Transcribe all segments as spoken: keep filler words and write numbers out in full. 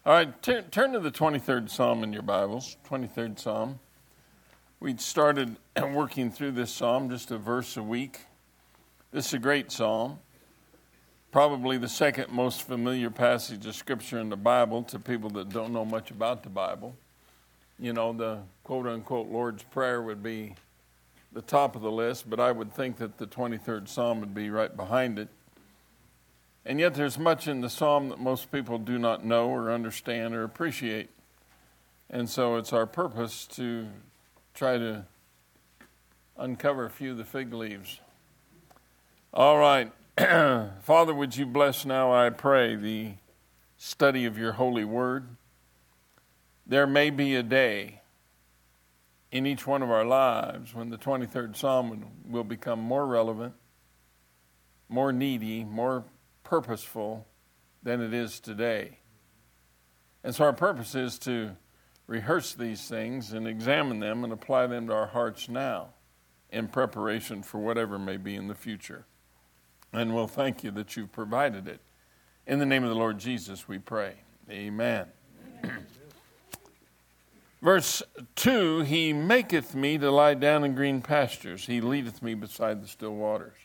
All right, turn, turn to the twenty-third Psalm in your Bibles, twenty-third Psalm. We started working through this psalm, just a verse a week. This is a great psalm, probably the second most familiar passage of Scripture in the Bible to people that don't know much about the Bible. You know, the quote-unquote Lord's Prayer would be the top of the list, but I would think that the twenty-third Psalm would be right behind it. And yet there's much in the psalm that most people do not know or understand or appreciate. And so it's our purpose to try to uncover a few of the fig leaves. All right. Father, would you bless now, I pray, the study of your holy word. There may be a day in each one of our lives when the twenty-third Psalm will become more relevant, more needy, more purposeful than it is today. And so our purpose is to rehearse these things and examine them and apply them to our hearts now in preparation for whatever may be in the future. And we'll thank you that you've provided it. In the name of the Lord Jesus we pray. Amen. Amen. Verse two, he maketh me to lie down in green pastures. He leadeth me beside the still waters.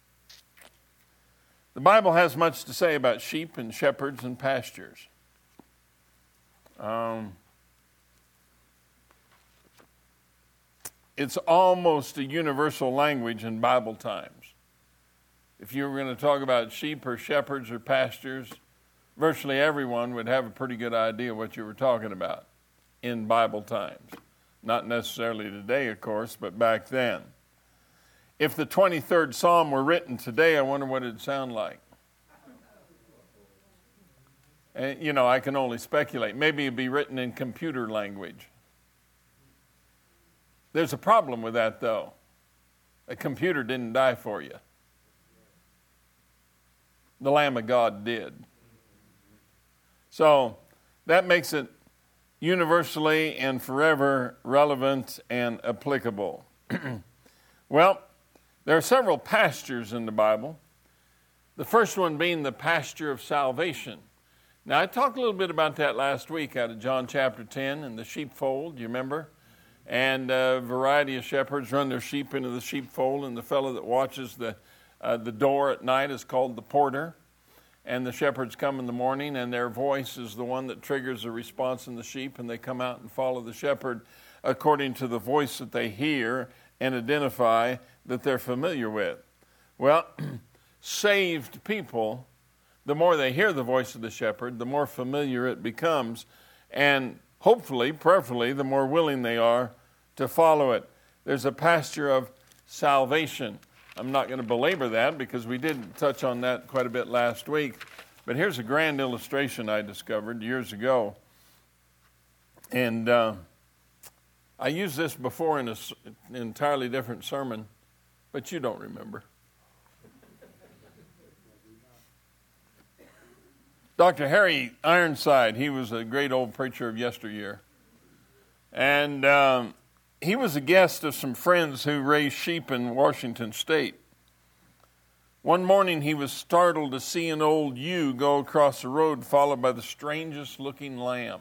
The Bible has much to say about sheep and shepherds and pastures. Um, it's almost a universal language in Bible times. If you were going to talk about sheep or shepherds or pastures, virtually everyone would have a pretty good idea what you were talking about in Bible times. Not necessarily today, of course, but back then. If the twenty-third Psalm were written today, I wonder what it'd sound like. And, you know, I can only speculate. Maybe it'd be written in computer language. There's a problem with that, though. A computer didn't die for you. The Lamb of God did. So that makes it universally and forever relevant and applicable. Well, there are several pastures in the Bible. The first one being the pasture of salvation. Now, I talked a little bit about that last week out of John chapter ten and the sheepfold, you remember? And a variety of shepherds run their sheep into the sheepfold, and the fellow that watches the, uh, the door at night is called the porter. And the shepherds come in the morning, and their voice is the one that triggers a response in the sheep, and they come out and follow the shepherd according to the voice that they hear and identify that they're familiar with. Well, saved people, the more they hear the voice of the shepherd, the more familiar it becomes, and hopefully, prayerfully, the more willing they are to follow it. There's a pasture of salvation. I'm not going to belabor that because we did touch on that quite a bit last week, but here's a grand illustration I discovered years ago, and uh, I used this before in a, an entirely different sermon, but you don't remember. Doctor Harry Ironside, he was a great old preacher of yesteryear. And um, he was a guest of some friends who raised sheep in Washington State. One morning he was startled to see an old ewe go across the road followed by the strangest looking lamb.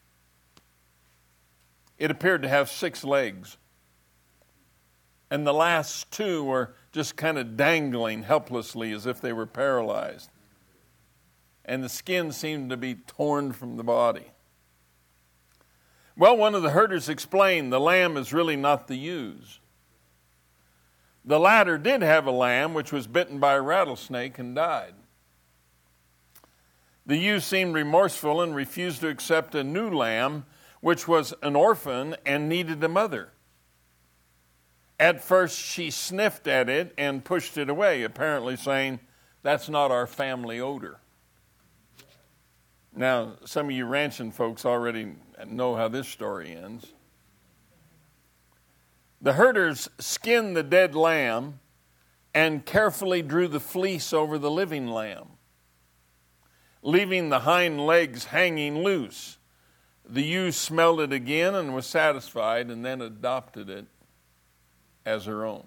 It appeared to have six legs. And the last two were just kind of dangling helplessly as if they were paralyzed. And the skin seemed to be torn from the body. Well, one of the herders explained the lamb is really not the ewes. The latter did have a lamb which was bitten by a rattlesnake and died. The ewe seemed remorseful and refused to accept a new lamb which was an orphan and needed a mother. At first she sniffed at it and pushed it away, apparently saying, "That's not our family odor." Now, some of you ranching folks already know how this story ends. The herders skinned the dead lamb and carefully drew the fleece over the living lamb, leaving the hind legs hanging loose. The ewe smelled it again and was satisfied, and then adopted it as her own.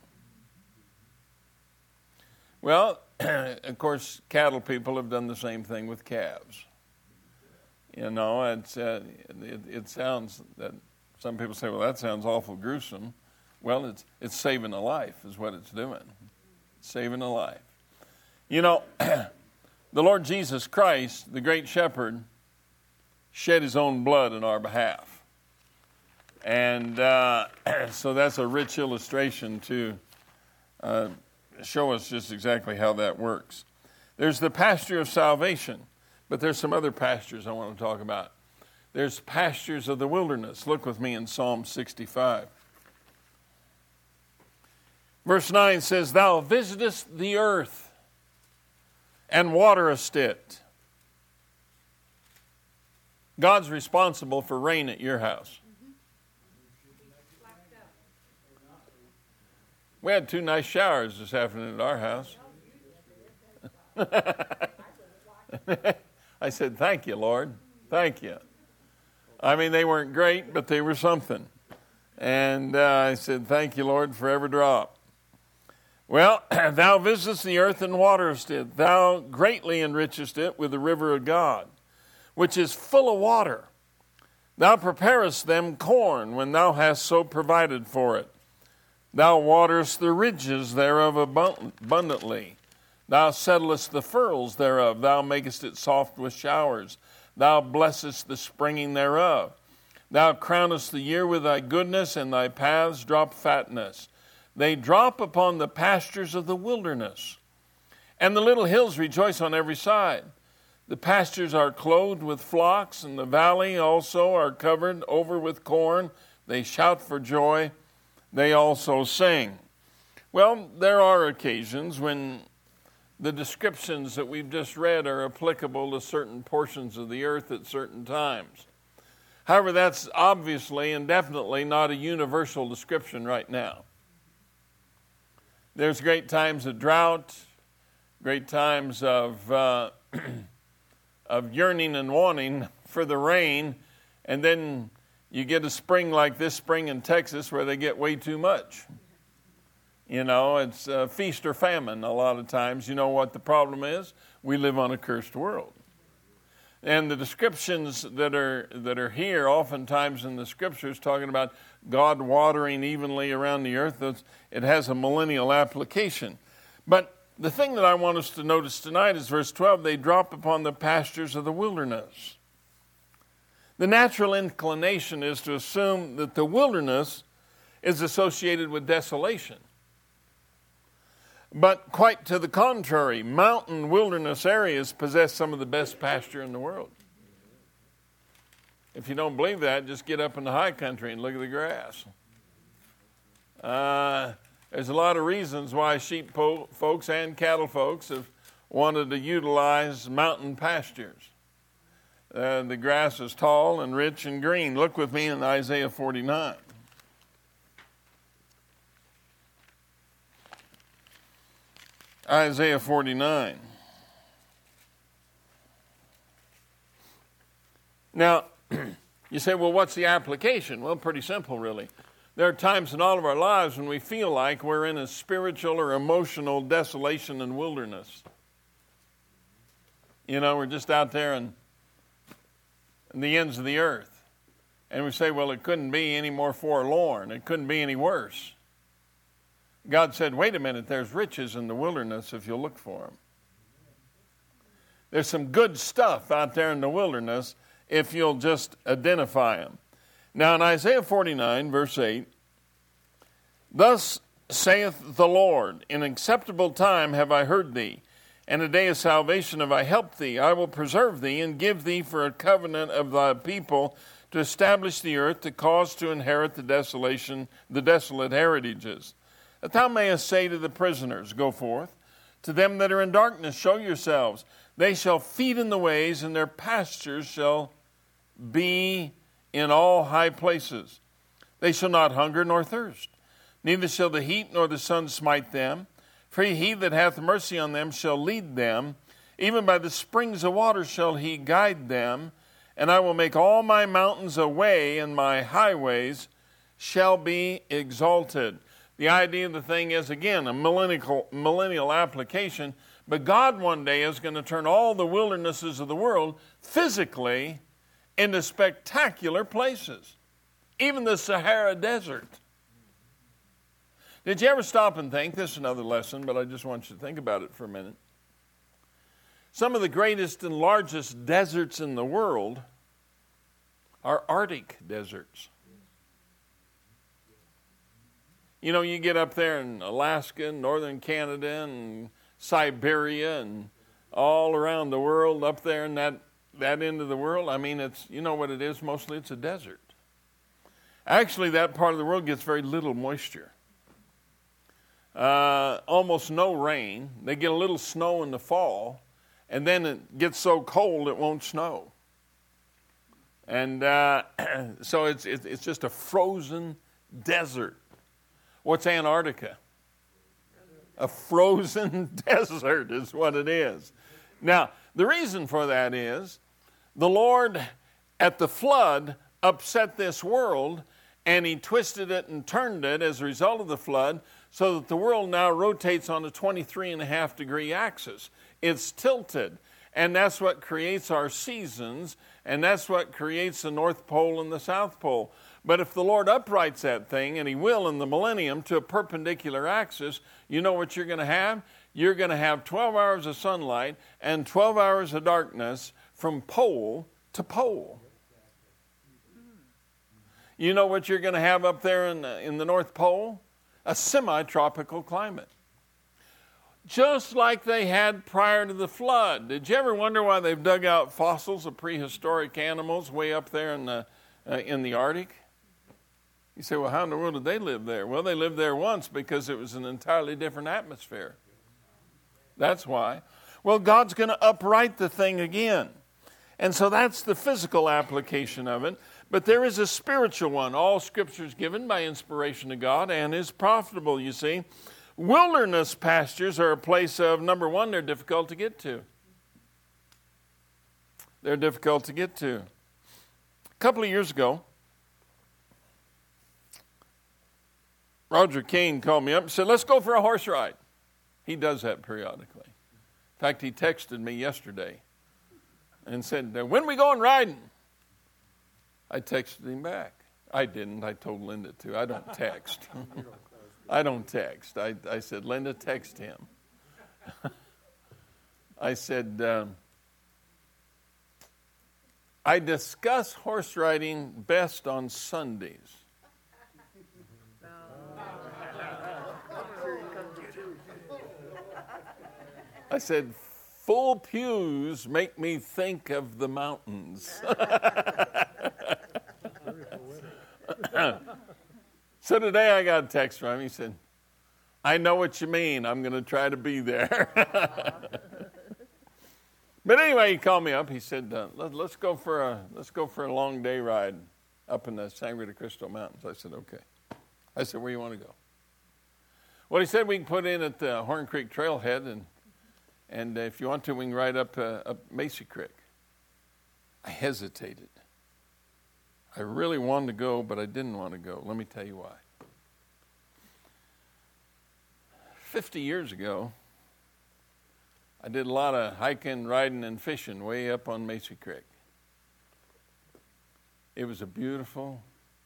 Well, of course, cattle people have done the same thing with calves. You know, it's, uh, it, it sounds that some people say, well, that sounds awful gruesome. Well, it's it's saving a life is what it's doing. Saving a life. You know, the Lord Jesus Christ, the great shepherd, shed his own blood in our behalf. And uh, so that's a rich illustration to uh, show us just exactly how that works. There's the pasture of salvation, but there's some other pastures I want to talk about. There's pastures of the wilderness. Look with me in Psalm sixty-five. Verse nine says, Thou visitest the earth and waterest it. God's responsible for rain at your house. We had two nice showers this afternoon at our house. I said, thank you, Lord. Thank you. I mean, they weren't great, but they were something. And uh, I said, thank you, Lord, for every drop. Well, thou visitest the earth and waterest it. Thou greatly enrichest it with the river of God, which is full of water. Thou preparest them corn when thou hast so provided for it. Thou waterest the ridges thereof abundantly. Thou settlest the furrows thereof. Thou makest it soft with showers. Thou blessest the springing thereof. Thou crownest the year with thy goodness, and thy paths drop fatness. They drop upon the pastures of the wilderness, and the little hills rejoice on every side. The pastures are clothed with flocks, and the valley also are covered over with corn. They shout for joy. They also sing. Well, there are occasions when the descriptions that we've just read are applicable to certain portions of the earth at certain times. However, that's obviously and definitely not a universal description right now. There's great times of drought, great times of uh, of yearning and wanting for the rain, and then you get a spring like this spring in Texas where they get way too much. You know, it's uh, feast or famine a lot of times. You know what the problem is? We live on a cursed world. And the descriptions that are that are here, oftentimes in the scriptures, talking about God watering evenly around the earth, it has a millennial application. But the thing that I want us to notice tonight is verse twelve, they drop upon the pastures of the wilderness. The natural inclination is to assume that the wilderness is associated with desolation. But quite to the contrary, mountain wilderness areas possess some of the best pasture in the world. If you don't believe that, just get up in the high country and look at the grass. Uh, there's a lot of reasons why sheep po- folks and cattle folks have wanted to utilize mountain pastures. Uh, the grass is tall and rich and green. Look with me in Isaiah forty-nine. Isaiah forty-nine. Now, you say, well, what's the application? Well, pretty simple, really. There are times in all of our lives when we feel like we're in a spiritual or emotional desolation and wilderness. You know, we're just out there in, in the ends of the earth. And we say, well, it couldn't be any more forlorn. It couldn't be any worse. God said, wait a minute, there's riches in the wilderness if you'll look for them. There's some good stuff out there in the wilderness if you'll just identify them. Now in Isaiah forty-nine, verse eight, thus saith the Lord, in acceptable time have I heard thee, and a day of salvation have I helped thee. I will preserve thee and give thee for a covenant of thy people to establish the earth, to cause to inherit the desolation, the desolate heritages. That thou mayest say to the prisoners, go forth. To them that are in darkness, show yourselves. They shall feed in the ways, and their pastures shall be in all high places. They shall not hunger nor thirst, neither shall the heat nor the sun smite them. For he that hath mercy on them shall lead them. Even by the springs of water shall he guide them. And I will make all my mountains a way, and my highways shall be exalted. The idea of the thing is, again, a millennial, millennial application, but God one day is going to turn all the wildernesses of the world physically into spectacular places, even the Sahara Desert. Did you ever stop and think, this is another lesson, but I just want you to think about it for a minute. Some of the greatest and largest deserts in the world are Arctic deserts. You know, you get up there in Alaska, northern Canada, and Siberia, and all around the world, up there in that, that end of the world. I mean, it's, you know what it is? Mostly it's a desert. Actually, that part of the world gets very little moisture. Uh, almost no rain. They get a little snow in the fall, and then it gets so cold it won't snow. And uh, so it's, it's just a frozen desert. What's Antarctica? A frozen desert is what it is. Now, the reason for that is the Lord at the flood upset this world, and he twisted it and turned it as a result of the flood, so that the world now rotates on a twenty-three and a half degree axis. It's tilted, and that's what creates our seasons, and that's what creates the North Pole and the South Pole. But if the Lord uprights that thing, and he will in the millennium, to a perpendicular axis, you know what you're going to have? You're going to have twelve hours of sunlight and twelve hours of darkness from pole to pole. You know what you're going to have up there in the, in the North Pole? A semi-tropical climate. Just like they had prior to the flood. Did you ever wonder why they've dug out fossils of prehistoric animals way up there in the, uh, in the Arctic? You say, well, how in the world did they live there? Well, they lived there once because it was an entirely different atmosphere. That's why. Well, God's going to upright the thing again. And so that's the physical application of it. But there is a spiritual one. All Scripture is given by inspiration of God and is profitable, you see. Wilderness pastures are a place of, number one, they're difficult to get to. They're difficult to get to. A couple of years ago, Roger Kane called me up and said, let's go for a horse ride. He does that periodically. In fact, he texted me yesterday and said, when are we going riding? I texted him back. I didn't. I told Linda to. I don't text. I don't text. I, I said, Linda, text him. I said, um, I discuss horse riding best on Sundays. I said, full pews make me think of the mountains. So today I got a text from him. He said, I know what you mean. I'm going to try to be there. But anyway, he called me up. He said, uh, Let, let's go for a let's go for a long day ride up in the Sangre de Cristo Mountains. I said, okay. I said, where do you want to go? Well, he said we can put in at the Horn Creek Trailhead, and and if you want to, we can ride up, uh, up Macy Creek. I hesitated. I really wanted to go, but I didn't want to go. Let me tell you why. Fifty years ago, I did a lot of hiking, riding, and fishing way up on Macy Creek. It was a beautiful,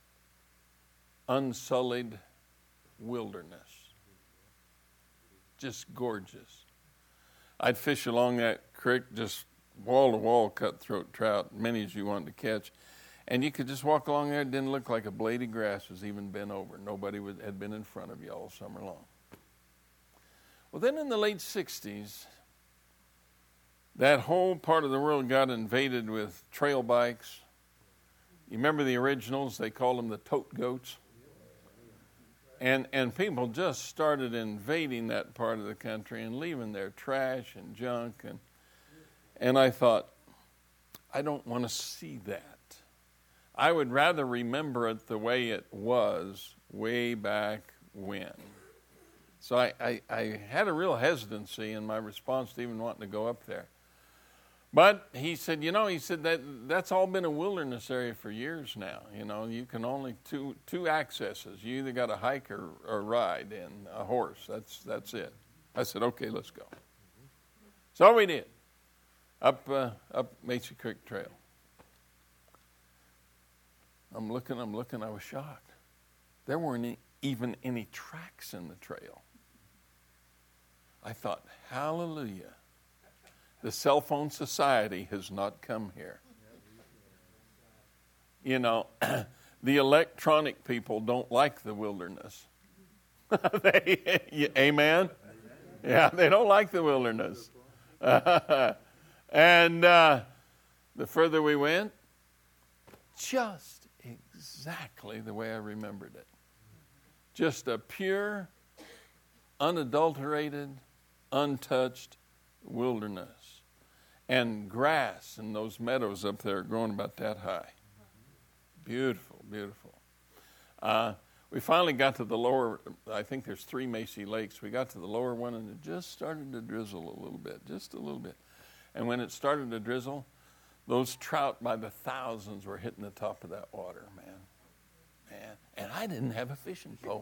unsullied wilderness. Just gorgeous. I'd fish along that creek, just wall-to-wall cutthroat trout, many as you wanted to catch. And you could just walk along there. It didn't look like a blade of grass was even bent over. Nobody would, had been in front of you all summer long. Well, then in the late sixties, that whole part of the world got invaded with trail bikes. You remember the originals? They called them the tote goats. And and people just started invading that part of the country and leaving their trash and junk. And, and I thought, I don't want to see that. I would rather remember it the way it was way back when. So I, I, I had a real hesitancy in my response to even wanting to go up there. But he said, you know, he said that that's all been a wilderness area for years now. You know, you can only two two accesses. You either got a hike or, or ride and a horse. That's that's it. I said, okay, let's go. So we did. Up uh, up Macy Creek Trail. I'm looking, I'm looking, I was shocked. There weren't any, even any tracks in the trail. I thought, hallelujah. The cell phone society has not come here. You know, the electronic people don't like the wilderness. they, amen? Yeah, they don't like the wilderness. and uh, the further we went, just exactly the way I remembered it. Just a pure, unadulterated, untouched wilderness. And grass in those meadows up there growing about that high. Beautiful, beautiful. Uh, we finally got to the lower, I think there's three Macy Lakes. We got to the lower one and it just started to drizzle a little bit, just a little bit. And when it started to drizzle, those trout by the thousands were hitting the top of that water, man. Man. And I didn't have a fishing pole.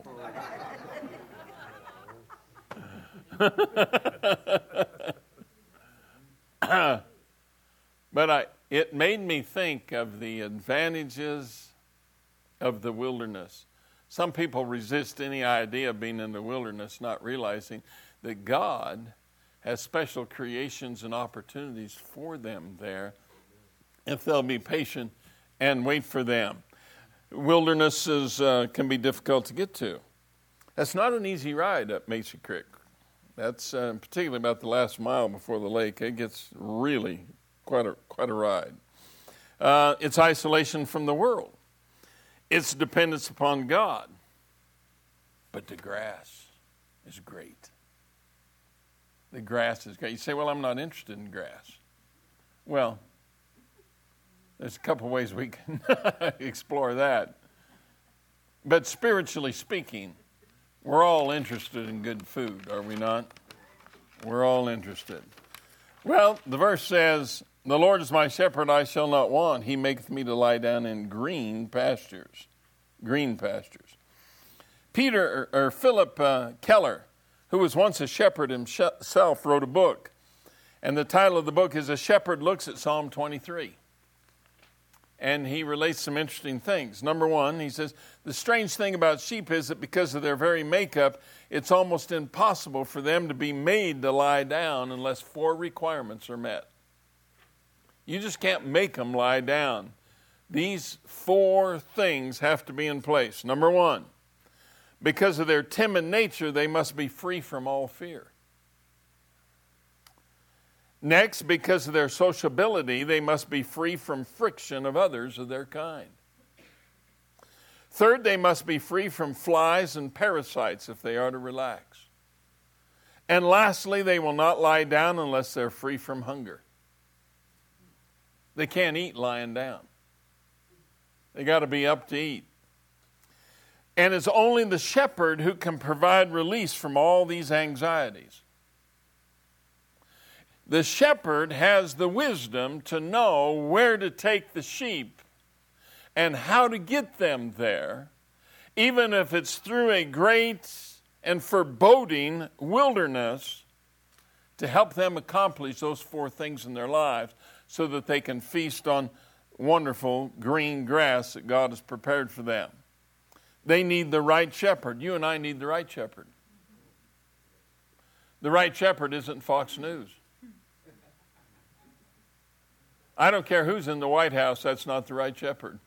But I, it made me think of the advantages of the wilderness. Some people resist any idea of being in the wilderness, not realizing that God has special creations and opportunities for them there if they'll be patient and wait for them. Wildernesses uh, can be difficult to get to. That's not an easy ride up Macy Creek. That's uh, particularly about the last mile before the lake. It gets really quite a quite a ride. Uh, it's isolation from the world. It's dependence upon God. But the grass is great. The grass is great. You say, well, I'm not interested in grass. Well, there's a couple ways we can explore that. But spiritually speaking, we're all interested in good food, are we not? We're all interested. Well, the verse says, the Lord is my shepherd, I shall not want. He maketh me to lie down in green pastures. Green pastures. Peter, or, or Philip uh, Keller, who was once a shepherd himself, wrote a book. And the title of the book is A Shepherd Looks at Psalm twenty-three. And he relates some interesting things. Number one, he says, the strange thing about sheep is that because of their very makeup, it's almost impossible for them to be made to lie down unless four requirements are met. You just can't make them lie down. These four things have to be in place. Number one, because of their timid nature, they must be free from all fear. Next, because of their sociability, they must be free from friction of others of their kind. Third, they must be free from flies and parasites if they are to relax. And lastly, they will not lie down unless they're free from hunger. They can't eat lying down. They got to be up to eat. And it's only the shepherd who can provide release from all these anxieties. The shepherd has the wisdom to know where to take the sheep and how to get them there, even if it's through a great and foreboding wilderness, to help them accomplish those four things in their lives so that they can feast on wonderful green grass that God has prepared for them. They need the right shepherd. You and I need the right shepherd. The right shepherd isn't Fox News. I don't care who's in the White House, that's not the right shepherd.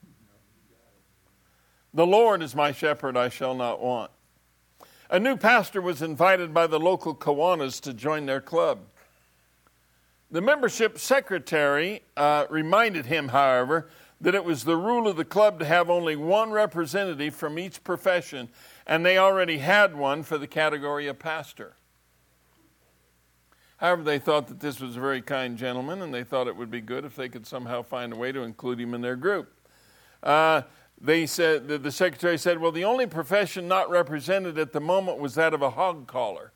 The Lord is my shepherd, I shall not want. A new pastor was invited by the local Kiwanis to join their club. The membership secretary uh, reminded him, however, that it was the rule of the club to have only one representative from each profession, and they already had one for the category of pastor. However, they thought that this was a very kind gentleman, and they thought it would be good if they could somehow find a way to include him in their group. Uh, they said, the, the secretary said, well, the only profession not represented at the moment was that of a hog caller.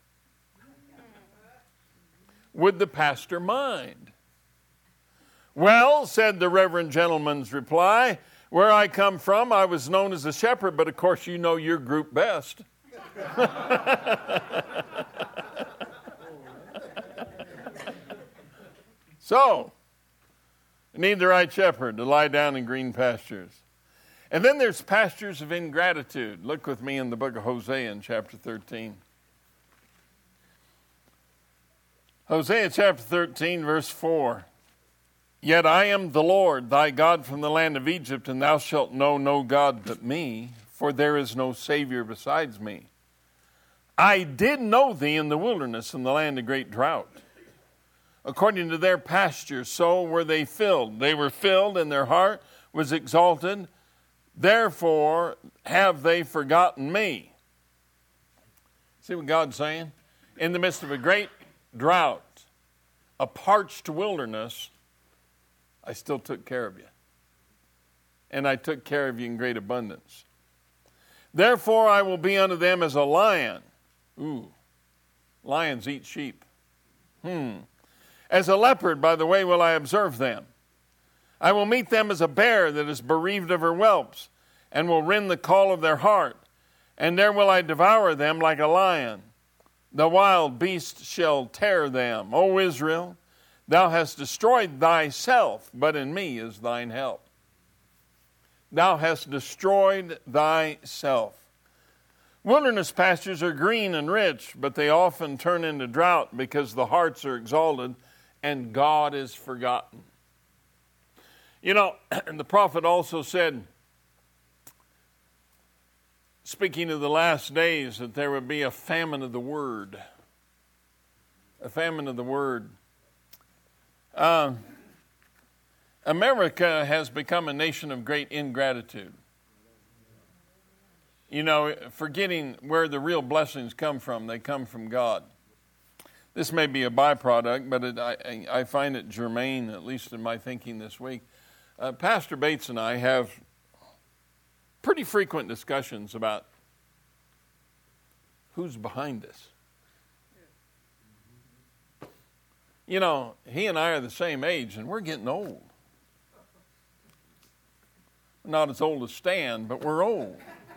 Would the pastor mind? Well, said the reverend gentleman's reply, where I come from, I was known as a shepherd, but of course you know your group best. So, you need the right shepherd to lie down in green pastures. And then there's pastures of ingratitude. Look with me in the book of Hosea in chapter thirteen. Hosea chapter thirteen, verse four. Yet I am the Lord, thy God from the land of Egypt, and thou shalt know no God but me, for there is no Savior besides me. I did know thee in the wilderness, in the land of great drought. According to their pasture, so were they filled. They were filled, and their heart was exalted. Therefore have they forgotten me. See what God's saying? In the midst of a great drought, a parched wilderness, I still took care of you. And I took care of you in great abundance. Therefore I will be unto them as a lion. Ooh, lions eat sheep. Hmm. As a leopard, by the way, will I observe them. I will meet them as a bear that is bereaved of her whelps, and will rend the call of their heart. And there will I devour them like a lion. The wild beast shall tear them. O Israel, thou hast destroyed thyself, but in me is thine help. Thou hast destroyed thyself. Wilderness pastures are green and rich, but they often turn into drought because the hearts are exalted and God is forgotten. You know, the prophet also said, speaking of the last days, that there would be a famine of the word. A famine of the word. Uh, America has become a nation of great ingratitude. You know, forgetting where the real blessings come from. They come from God. This may be a byproduct, but it, I, I find it germane, at least in my thinking this week. Uh, Pastor Bates and I have pretty frequent discussions about who's behind us. You know, he and I are the same age, and we're getting old. Not as old as Stan, but we're old.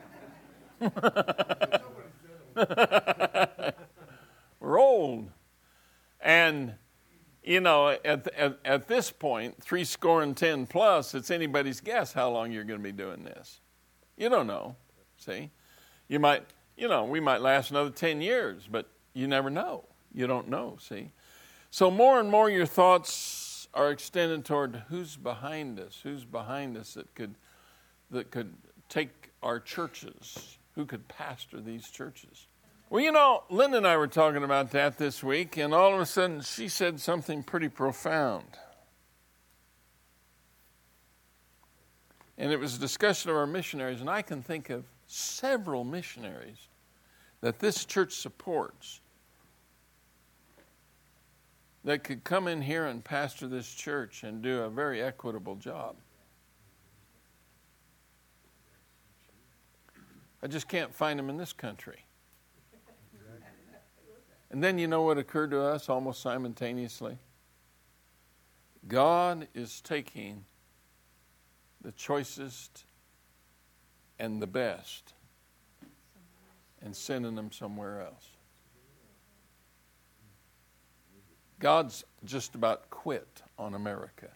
We're old. And, you know, at, at, at this point, three score and ten plus, it's anybody's guess how long you're going to be doing this. You don't know, see? You might, you know, we might last another ten years, but you never know. You don't know, see? So more and more your thoughts are extended toward who's behind us, who's behind us that could that could take our churches, who could pastor these churches. Well, you know, Linda and I were talking about that this week, and all of a sudden she said something pretty profound. And it was a discussion of our missionaries, and I can think of several missionaries that this church supports that could come in here and pastor this church and do a very equitable job. I just can't find them in this country. And then you know what occurred to us almost simultaneously? God is taking the choicest and the best and sending them somewhere else. God's just about quit on America.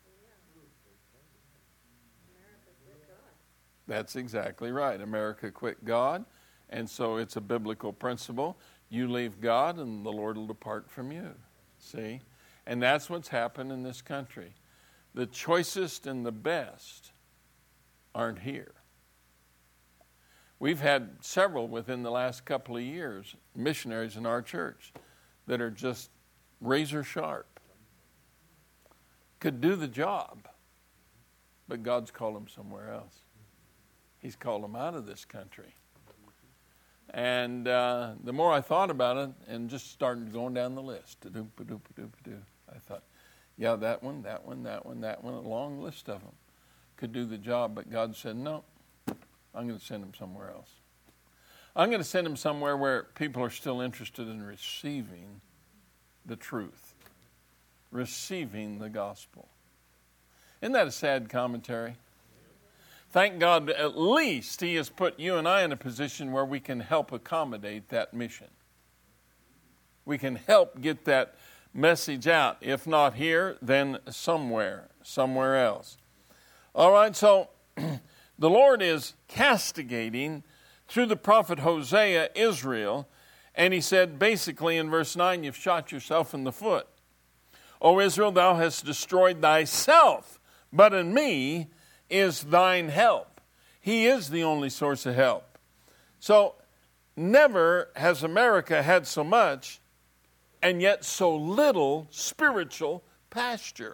That's exactly right. America quit God, and so it's a biblical principle. You leave God, and the Lord will depart from you. See? And that's what's happened in this country. The choicest and the best aren't here. We've had several within the last couple of years, missionaries in our church, that are just razor sharp. Could do the job, but God's called them somewhere else. He's called them out of this country. And uh, the more I thought about it and just started going down the list, I thought, yeah, that one, that one, that one, that one, a long list of them could do the job. But God said, no, I'm going to send them somewhere else. I'm going to send them somewhere where people are still interested in receiving the truth, receiving the gospel. Isn't that a sad commentary? Thank God at least He has put you and I in a position where we can help accommodate that mission. We can help get that message out. If not here, then somewhere, somewhere else. All right, so The Lord is castigating, through the prophet Hosea, Israel, and he said basically in verse nine, you've shot yourself in the foot. O Israel, thou hast destroyed thyself, but in me is thine help. He is the only source of help. So never has America had so much and yet so little spiritual pasture.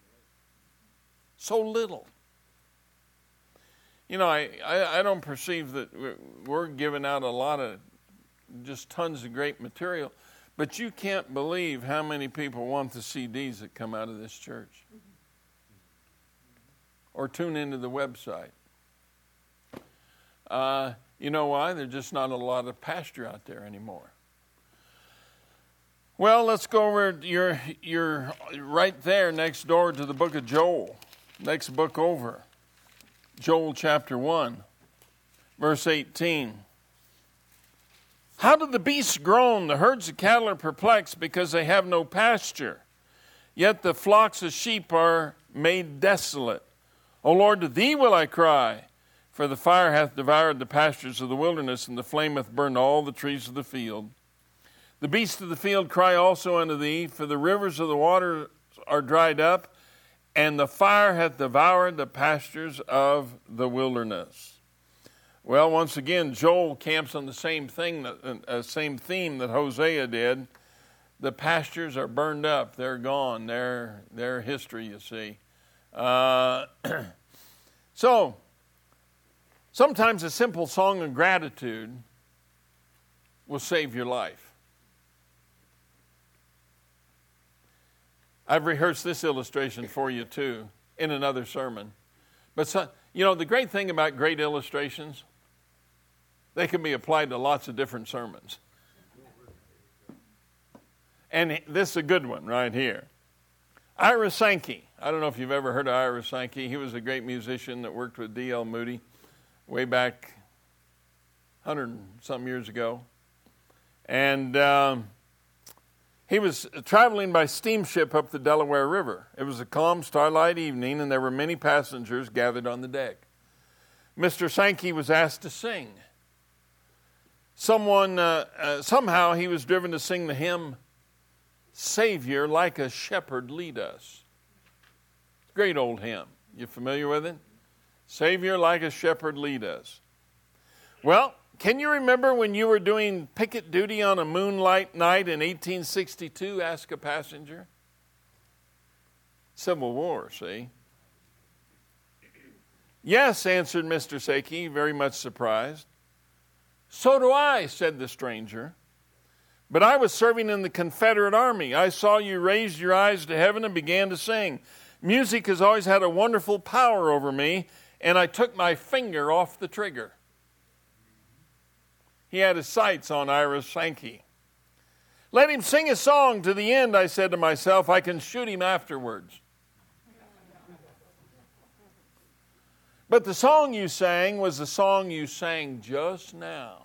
So little. You know, I, I, I don't perceive that we're, we're giving out a lot of just tons of great material, but you can't believe how many people want the C Ds that come out of this church or tune into the website. Uh, you know why? There's just not a lot of pasture out there anymore. Well, let's go over. You're, you're right there next door to the book of Joel. Next book over. Joel chapter one, verse eighteen. How do the beasts groan? The herds of cattle are perplexed because they have no pasture. Yet the flocks of sheep are made desolate. O Lord, to thee will I cry. For the fire hath devoured the pastures of the wilderness, and the flame hath burned all the trees of the field. The beasts of the field cry also unto thee, for the rivers of the water are dried up, and the fire hath devoured the pastures of the wilderness. Well, once again, Joel camps on the same thing, that, uh, same theme that Hosea did. The pastures are burned up; they're gone. They're they're history, you see. Uh, so, sometimes a simple song of gratitude will save your life. I've rehearsed this illustration for you too in another sermon. But so, you know, the great thing about great illustrations, they can be applied to lots of different sermons. And this is a good one right here. Ira Sankey. I don't know if you've ever heard of Ira Sankey. He was a great musician that worked with D L Moody way back one hundred and some years ago. And um, he was traveling by steamship up the Delaware River. It was a calm starlight evening, and there were many passengers gathered on the deck. Mister Sankey was asked to sing. Someone, uh, uh, somehow he was driven to sing the hymn, Savior, like a shepherd lead us. Great old hymn. You familiar with it? Savior, like a shepherd lead us. Well, can you remember when you were doing picket duty on a moonlight night in eighteen sixty-two? Ask a passenger. Civil War, see? Yes, answered Mister Sankey, very much surprised. So do I, said the stranger. But I was serving in the Confederate Army. I saw you raise your eyes to heaven and began to sing. Music has always had a wonderful power over me, and I took my finger off the trigger. He had his sights on Ira Sankey. Let him sing a song to the end, I said to myself. I can shoot him afterwards. But the song you sang was the song you sang just now.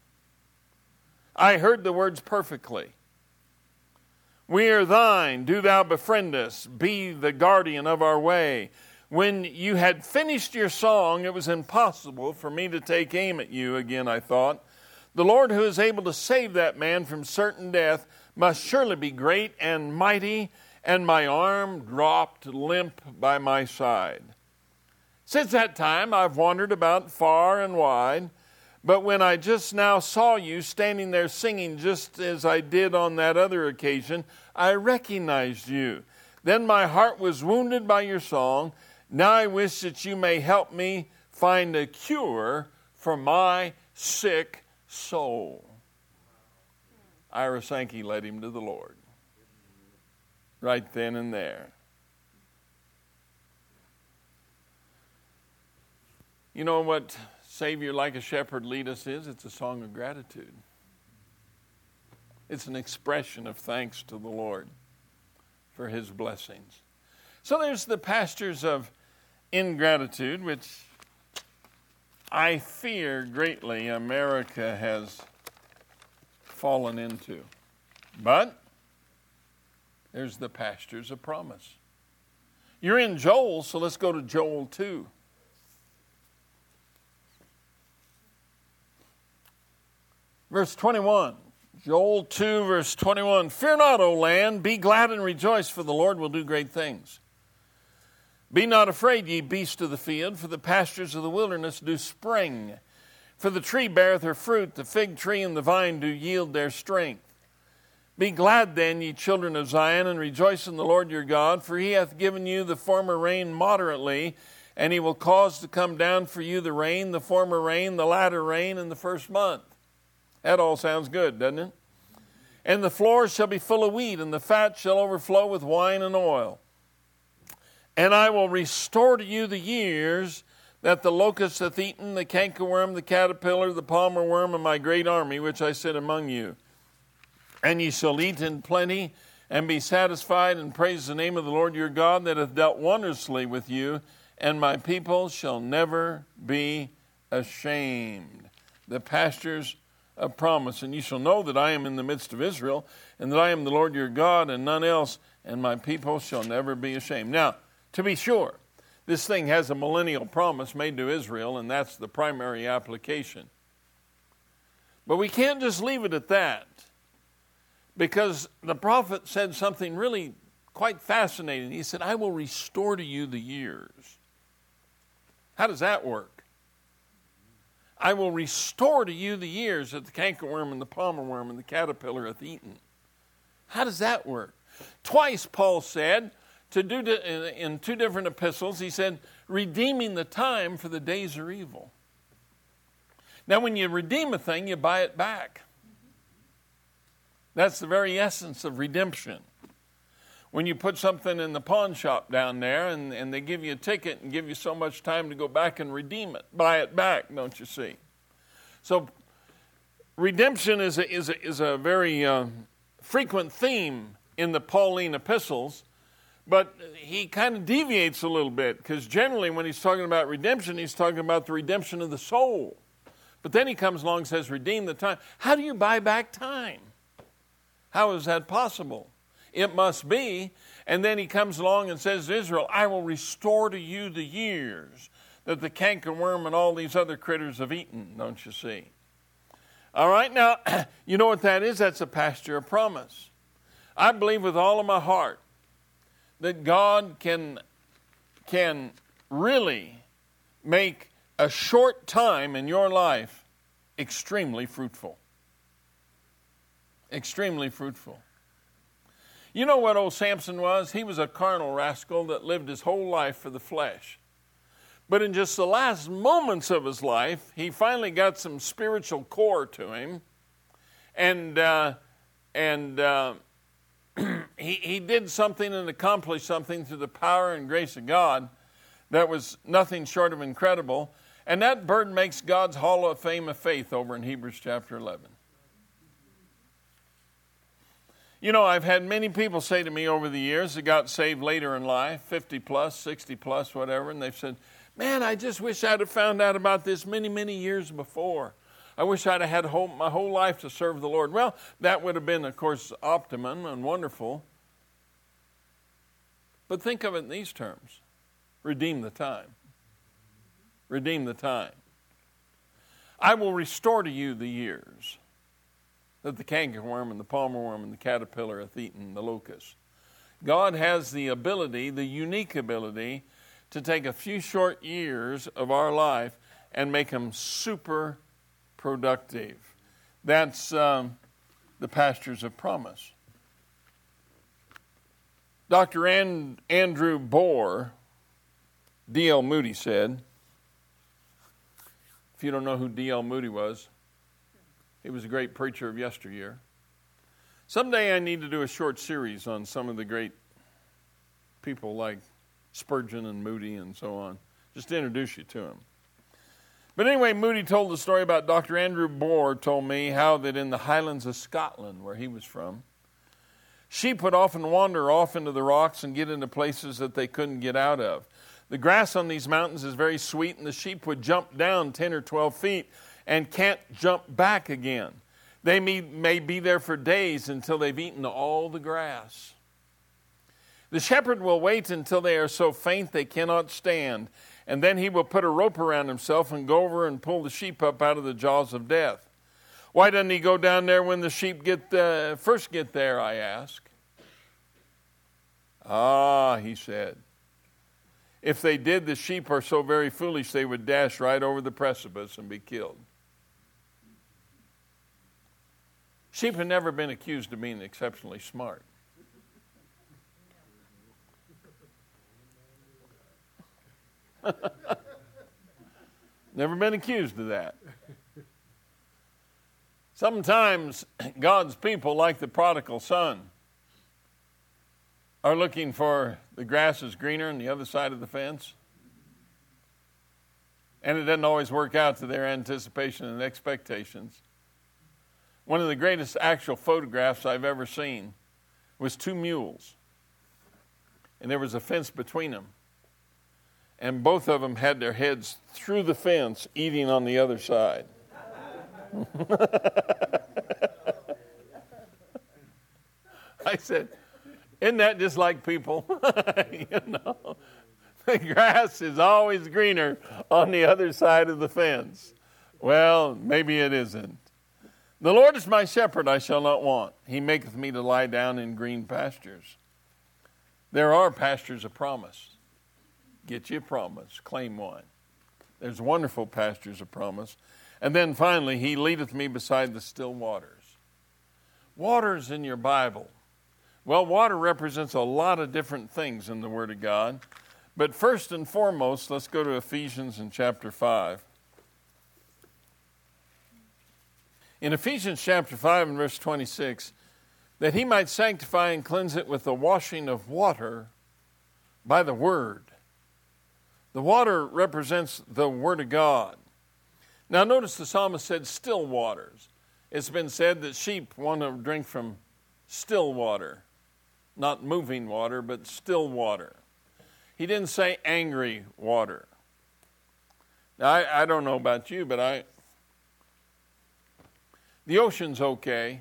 I heard the words perfectly. We are thine, do thou befriend us, be the guardian of our way. When you had finished your song, it was impossible for me to take aim at you again, I thought. The Lord who is able to save that man from certain death must surely be great and mighty, and my arm dropped limp by my side. Since that time, I've wandered about far and wide, but when I just now saw you standing there singing just as I did on that other occasion, I recognized you. Then my heart was wounded by your song. Now I wish that you may help me find a cure for my sick soul. Ira Sankey led him to the Lord. Right then and there. You know what Savior like a shepherd lead us is? It's a song of gratitude. It's an expression of thanks to the Lord for his blessings. So there's the pastures of ingratitude, which I fear greatly America has fallen into. But there's the pastures of promise. You're in Joel, so let's go to Joel two. Verse twenty-one. Joel two, verse twenty-one. Fear not, O land, be glad and rejoice, for the Lord will do great things. Be not afraid, ye beasts of the field, for the pastures of the wilderness do spring. For the tree beareth her fruit, the fig tree and the vine do yield their strength. Be glad then, ye children of Zion, and rejoice in the Lord your God, for he hath given you the former rain moderately, and he will cause to come down for you the rain, the former rain, the latter rain, in the first month. That all sounds good, doesn't it? And the floor shall be full of wheat, and the fat shall overflow with wine and oil. And I will restore to you the years that the locust hath eaten, the cankerworm, the caterpillar, the palmer worm, and my great army, which I sent among you. And ye shall eat in plenty, and be satisfied, and praise the name of the Lord your God, that hath dealt wondrously with you, and my people shall never be ashamed. The pastures of promise. And ye shall know that I am in the midst of Israel, and that I am the Lord your God, and none else, and my people shall never be ashamed. Now, to be sure, this thing has a millennial promise made to Israel, and that's the primary application. But we can't just leave it at that, because the prophet said something really quite fascinating. He said, I will restore to you the years. How does that work? I will restore to you the years that the cankerworm and the palmer worm and the caterpillar hath eaten. How does that work? Twice Paul said, to do to, in two different epistles, he said, redeeming the time, for the days are evil. Now, when you redeem a thing, you buy it back. That's the very essence of redemption. When you put something in the pawn shop down there and, and they give you a ticket and give you so much time to go back and redeem it, buy it back, don't you see? So redemption is a, is a, is a very uh, frequent theme in the Pauline epistles, but he kind of deviates a little bit, because generally when he's talking about redemption, he's talking about the redemption of the soul. But then he comes along and says, redeem the time. How do you buy back time? How is that possible? It must be. And then he comes along and says to Israel, I will restore to you the years that the cankerworm and all these other critters have eaten, don't you see? All right, now, you know what that is? That's a pasture of promise. I believe with all of my heart that God can, can really make a short time in your life extremely fruitful. Extremely fruitful. You know what old Samson was? He was a carnal rascal that lived his whole life for the flesh. But in just the last moments of his life, he finally got some spiritual core to him. And uh, and uh, he, he did something and accomplished something through the power and grace of God that was nothing short of incredible. And that bird makes God's Hall of Fame of Faith over in Hebrews chapter eleven. You know, I've had many people say to me over the years that got saved later in life, fifty plus, sixty plus, whatever, and they've said, man, I just wish I'd have found out about this many, many years before. I wish I'd have had whole, my whole life to serve the Lord. Well, that would have been, of course, optimum and wonderful. But think of it in these terms. Redeem the time. Redeem the time. I will restore to you the years that the cankerworm and the palmer worm and the caterpillar hath eaten, the locust. God has the ability, the unique ability, to take a few short years of our life and make them super productive. That's um, the pastures of promise. Doctor And- Andrew Bohr, D L Moody said, if you don't know who D L Moody was, he was a great preacher of yesteryear. Someday I need to do a short series on some of the great people like Spurgeon and Moody and so on, just to introduce you to them. But anyway, Moody told the story about Doctor Andrew Bohr told me how that in the Highlands of Scotland, where he was from, sheep would often wander off into the rocks and get into places that they couldn't get out of. The grass on these mountains is very sweet, and the sheep would jump down ten or twelve feet and can't jump back again. They may, may be there for days until they've eaten all the grass. The shepherd will wait until they are so faint they cannot stand, and then he will put a rope around himself and go over and pull the sheep up out of the jaws of death. Why doesn't he go down there when the sheep get the, first get there, I ask. Ah, he said, if they did, the sheep are so very foolish they would dash right over the precipice and be killed. Sheep have never been accused of being exceptionally smart. Never been accused of that. Sometimes God's people, like the prodigal son, are looking for the grass is greener on the other side of the fence. And it doesn't always work out to their anticipation and expectations. One of the greatest actual photographs I've ever seen was two mules. And there was a fence between them. And both of them had their heads through the fence, eating on the other side. I said, isn't that just like people? You know, the grass is always greener on the other side of the fence. Well, maybe it isn't. The Lord is my shepherd, I shall not want. He maketh me to lie down in green pastures. There are pastures of promise. Get you a promise. Claim one. There's wonderful pastures of promise. And then finally, he leadeth me beside the still waters. Waters in your Bible. Well, water represents a lot of different things in the Word of God. But first and foremost, let's go to Ephesians in chapter five. In Ephesians chapter five and verse twenty-six, that he might sanctify and cleanse it with the washing of water by the Word. The water represents the Word of God. Now notice the psalmist said still waters. It's been said that sheep want to drink from still water. Not moving water, but still water. He didn't say angry water. Now, I, I don't know about you, but I... The ocean's okay.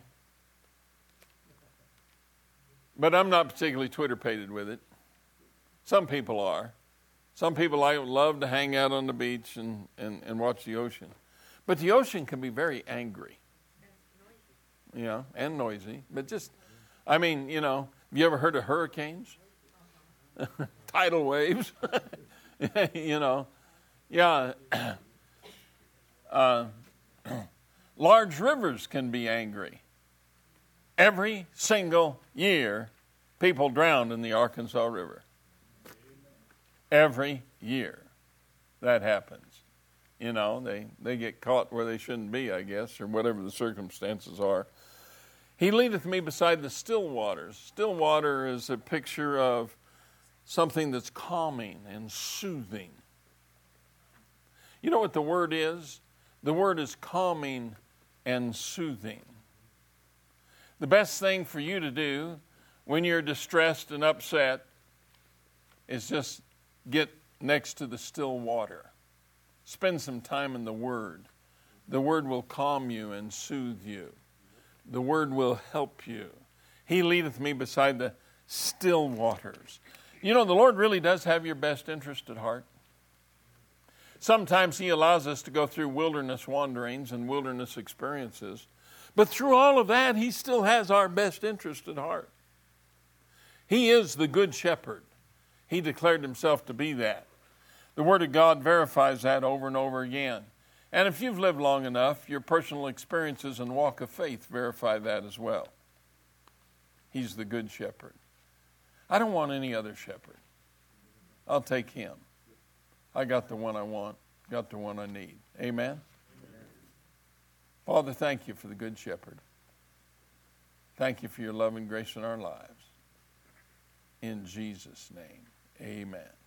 But I'm not particularly Twitter-pated with it. Some people are. Some people like love to hang out on the beach and, and, and watch the ocean. But the ocean can be very angry. Yeah, you know, and noisy. But just, I mean, you know, have you ever heard of hurricanes? Tidal waves? You know, yeah. Uh, large rivers can be angry. Every single year, people drown in the Arkansas River. Every year that happens. You know, they, they get caught where they shouldn't be, I guess, or whatever the circumstances are. He leadeth me beside the still waters. Still water is a picture of something that's calming and soothing. You know what the word is? The word is calming and soothing. The best thing for you to do when you're distressed and upset is just get next to the still water. Spend some time in the Word. The Word will calm you and soothe you. The Word will help you. He leadeth me beside the still waters. You know, the Lord really does have your best interest at heart. Sometimes He allows us to go through wilderness wanderings and wilderness experiences. But through all of that, He still has our best interest at heart. He is the good shepherd. He declared Himself to be that. The Word of God verifies that over and over again. And if you've lived long enough, your personal experiences and walk of faith verify that as well. He's the good shepherd. I don't want any other shepherd. I'll take Him. I got the one I want, got the one I need. Amen? Amen. Father, thank you for the good shepherd. Thank you for your love and grace in our lives. In Jesus' name, amen.